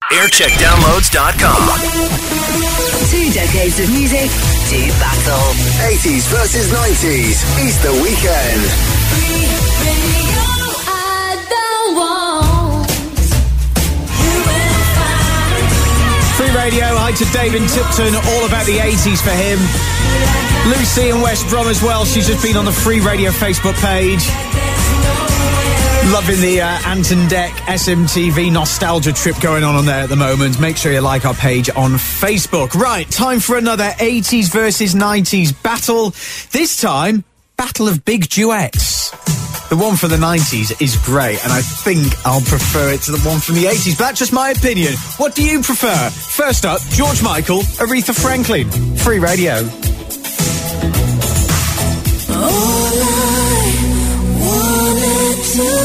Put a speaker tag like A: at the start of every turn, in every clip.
A: Aircheckdownloads.com.
B: 2 decades of music, 2 battle.
C: 80s versus 90s, Easter weekend.
D: Free Radio, hi to David Tipton, all about the 80s for him. Lucy in West Brom as well, she's just been on the Free Radio Facebook page. Loving the Anton Deck SMTV nostalgia trip going on there at the moment. Make sure you like our page on Facebook. Right, time for another 80s versus 90s battle. This time, battle of big duets. The one for the 90s is great, and I think I'll prefer it to the one from the 80s. But that's just my opinion. What do you prefer? First up, George Michael, Aretha Franklin. Free Radio.
E: All I wanted to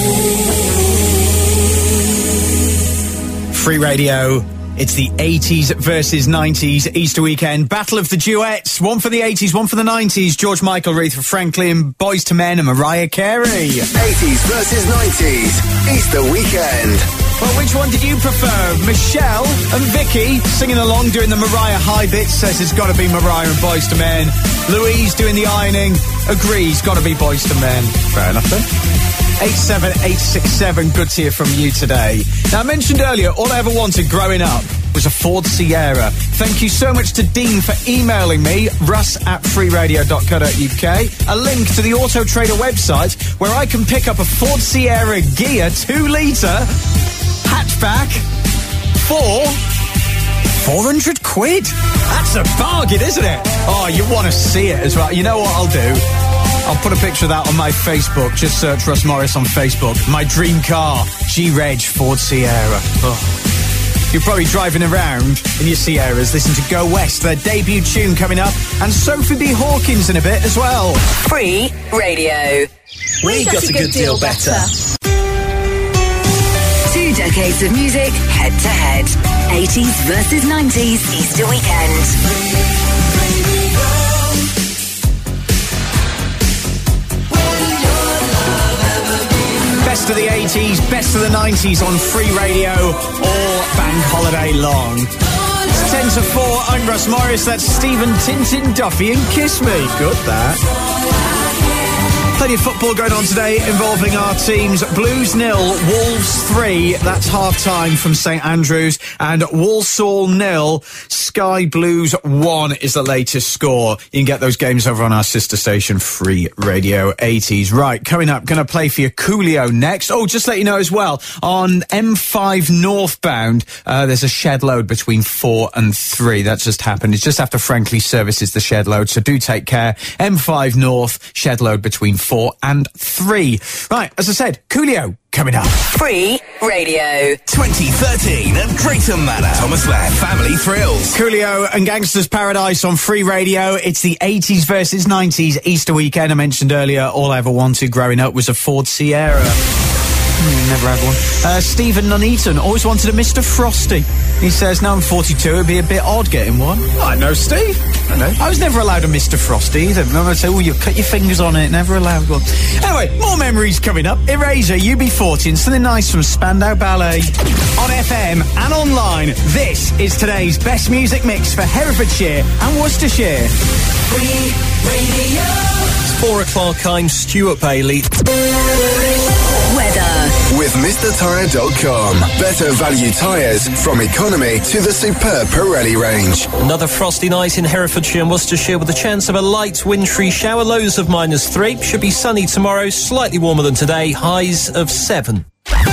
E: say.
D: Free Radio. It's the 80s versus 90s Easter weekend. Battle of the duets. One for the 80s, one for the 90s. George Michael, Aretha Franklin, Boyz II Men and Mariah Carey.
C: 80s versus 90s Easter weekend.
D: Well, which one did you prefer? Michelle and Vicky singing along, doing the Mariah high bits, says it's got to be Mariah and Boyz II Men. Louise doing the ironing, agrees, got to be Boyz II Men. Fair enough then. 87867, good to hear from you today. Now, I mentioned earlier, all I ever wanted growing up was a Ford Sierra. Thank you so much to Dean for emailing me, russ@freeradio.co.uk, a link to the Auto Trader website where I can pick up a Ford Sierra Ghia 2-litre hatchback for 400 quid. That's a bargain, isn't it? Oh, you want to see it as well. You know what I'll do? I'll put a picture of that on my Facebook. Just search Russ Morris on Facebook. My dream car, G-Reg Ford Sierra. Oh. You're probably driving around in your Sierras, listen to Go West, their debut tune coming up, and Sophie B. Hawkins in a bit as well.
B: Free Radio.
A: We got a good deal better.
B: 2 decades of music, head to head. 80s versus 90s Easter weekend.
D: Best of the 80s, best of the 90s on Free Radio all bank holiday long. It's 10 to 4, I'm Russ Morris, that's Stephen Tintin Duffy and Kiss Me. Good, that. Plenty of football going on today involving our teams. Blues 0, Wolves 3. That's half-time from St Andrews. And Walsall 0, Sky Blues 1 is the latest score. You can get those games over on our sister station, Free Radio 80s. Right, coming up, going to play for you Coolio next. Oh, just let you know as well, on M5 northbound, there's a shed load between 4 and 3. That's just happened. It's just after Frankley services the shed load, so do take care. M5 north, shed load between 4 and 3. Right, as I said, Coolio coming up.
B: Free Radio.
A: 2013 at Drayton Manor. Thomas Laird Family Thrills.
D: Coolio and Gangster's Paradise on Free Radio. It's the 80s versus 90s Easter weekend. I mentioned earlier, all I ever wanted growing up was a Ford Sierra. Never had one. Stephen Nuneaton always wanted a Mr. Frosty. He says, now I'm 42, it'd be a bit odd getting one. I know, Steve. I know. I was never allowed a Mr. Frosty either. And I'd say, oh, you cut your fingers on it. Never allowed one. Anyway, more memories coming up. Erasure, UB40, and something nice from Spandau Ballet. On FM and online, this is today's best music mix for Herefordshire and Worcestershire.
E: Free Radio.
F: It's 4 o'clock, I'm Stuart Bailey.
B: Weather.
C: With MrTire.com. Better value tyres from economy to the superb Pirelli range.
F: Another frosty night in Herefordshire and Worcestershire with a chance of a light wintry shower, lows of -3. Should be sunny tomorrow, slightly warmer than today, highs of 7.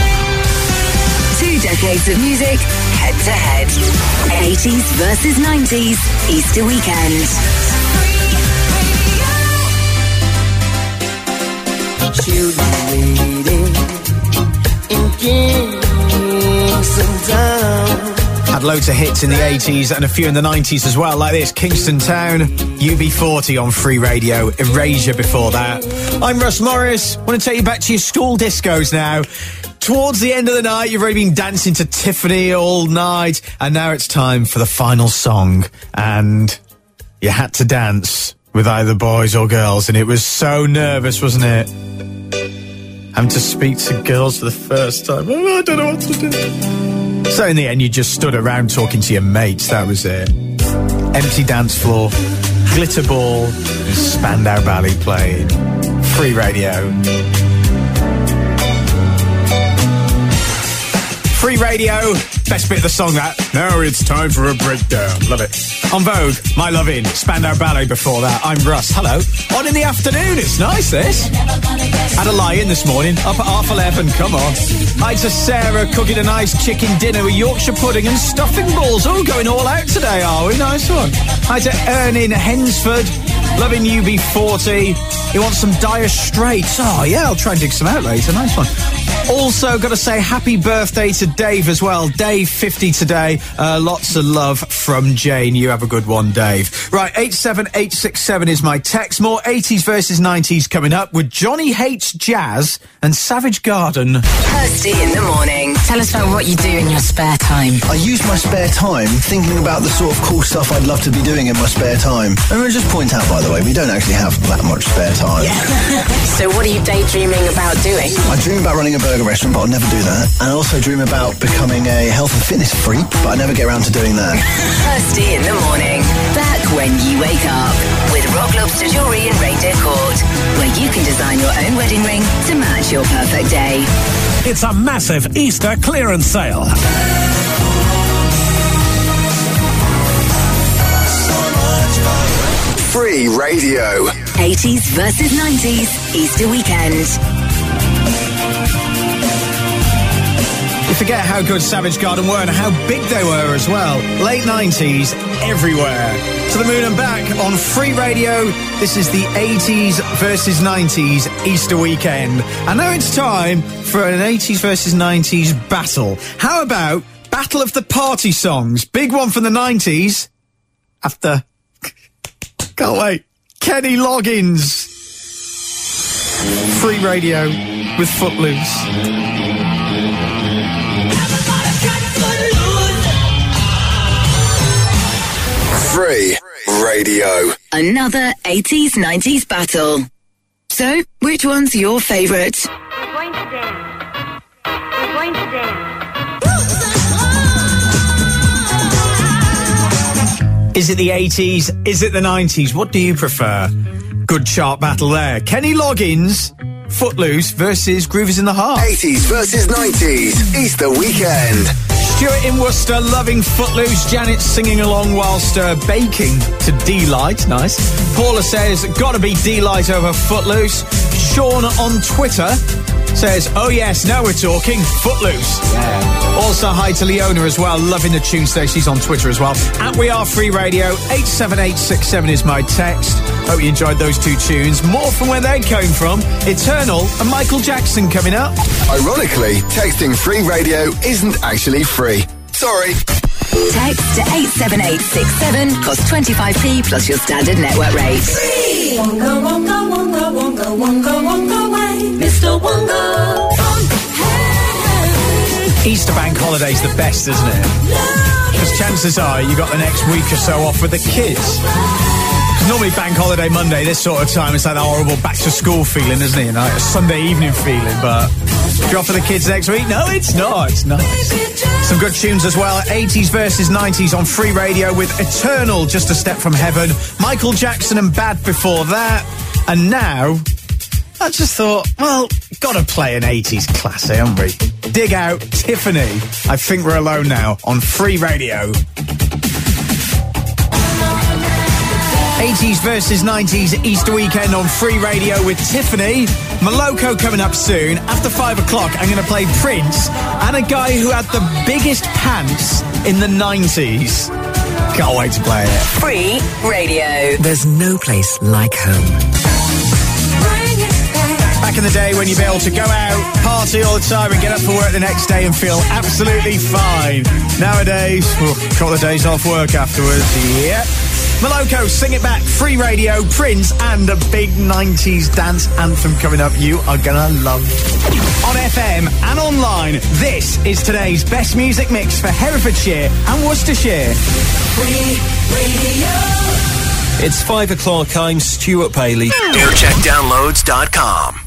B: 2 decades of music, head to head. 80s versus 90s Easter weekend.
E: She'll be waiting in Kingston Town.
D: Had loads of hits in the 80s and a few in the 90s as well, like this, Kingston Town, UB40 on Free Radio, Erasure before that. I'm Russ Morris. Want to take you back to your school discos now. Towards the end of the night, you've already been dancing to Tiffany all night, and now it's time for the final song. And you had to dance with either boys or girls, and it was so nervous, wasn't it? Having to speak to girls for the first time. Oh, I don't know what to do. So in the end, you just stood around talking to your mates. That was it. Empty dance floor, glitter ball, and Spandau Ballet playing. Free radio. Free radio. Best bit of the song, that. Now it's time for a breakdown. Love it. On Vogue, My Lovin', Spandau Ballet before that. I'm Russ. Hello. On in the afternoon. It's nice, this. Had a lie-in this morning. Up at 11:30. Come on. Hi to Sarah, cooking a nice chicken dinner with Yorkshire pudding and stuffing balls. Oh, going all out today, are we? Nice one. Hi to Ernie Hensford. Loving UB40. He wants some Dire Straits. Oh, yeah, I'll try and dig some out later. Nice one. Also, got to say happy birthday to Dave as well. Dave, 50 today. Lots of love from Jane. You have a good one, Dave. Right, 87867 is my text. More 80s versus 90s coming up with Johnny Hates Jazz and Savage Garden.
B: Kirsty in the morning.
G: Tell us about what you do in your spare time.
H: I use my spare time thinking about the sort of cool stuff I'd love to be doing in my spare time. And I'll just point out, by the way, we don't actually have that much spare time.
G: So what are you daydreaming about doing?
H: I dream about running a burger restaurant, but I'll never do that. And I also dream about becoming a health and fitness freak, but I never get around to doing that.
B: Kirsty in the morning. Back when you wake up with Rock Lobster Jewellery in Reindeer Court, where you can design your own wedding ring to match your perfect day.
I: It's a massive Easter clearance sale.
C: Free radio.
B: 80s versus 90s Easter weekend.
D: You forget how good Savage Garden were and how big they were as well. Late 90s, everywhere. To the moon and back on Free Radio. This is the 80s versus 90s Easter weekend. And now it's time for an 80s versus 90s battle. How about Battle of the Party Songs? Big one from the 90s. After... Can't wait. Kenny Loggins. Free Radio with Footloose.
C: Free radio.
B: Another 80s, 90s battle. So, which one's your favourite?
J: We're going to dance. We're going to dance.
D: Is it the 80s? Is it the 90s? What do you prefer? Good chart battle there. Kenny Loggins, Footloose versus Groovers in the Heart.
C: 80s versus 90s Easter weekend.
D: Stuart in Worcester loving Footloose. Janet singing along whilst baking to D-Light. Nice. Paula says, gotta be D-Light over Footloose. Sean on Twitter says, oh yes, now we're talking Footloose. Yeah. Also hi to Leona as well, loving the tune today. She's on Twitter as well. At We Are Free Radio, 87867 is my text. Hope you enjoyed those two tunes. More from where they came from. Eternal and Michael Jackson coming up.
C: Ironically, texting Free Radio isn't actually free. Sorry.
B: Text to 87867, cost 25p plus your standard network rate. Free!
E: Wonga, wonga, wonga, wonga, wonga, wonga, way. Mr. Wonga.
D: Easter bank holiday's the best, isn't it? Because chances are you got the next week or so off with the kids. Normally bank holiday Monday, this sort of time, it's like that horrible back-to-school feeling, isn't it? You know, a Sunday evening feeling, but if you're off for the kids next week, no, it's not. It's nice. Some good tunes as well. 80s versus 90s on Free Radio with Eternal, Just a Step from Heaven. Michael Jackson and Bad before that. And now, I just thought, well, gotta play an 80s classic, haven't we? Dig out Tiffany. I Think We're Alone Now on Free Radio. 80s versus 90s Easter weekend on Free Radio with Tiffany. Maloko coming up soon. After 5 o'clock, I'm going to play Prince and a guy who had the biggest pants in the 90s. Can't wait to play it.
B: Free Radio.
K: There's no place like home.
D: Back in the day when you'd be able to go out, party all the time and get up for work the next day and feel absolutely fine. Nowadays, a couple of days off work afterwards. Yep. Maloko, Sing It Back, Free Radio, Prince, and a big 90s dance anthem coming up you are gonna love. On FM and online, this is today's best music mix for Herefordshire and Worcestershire.
E: Free Radio.
F: It's 5 o'clock. I'm Stuart Bailey.
A: Aircheckdownloads.com.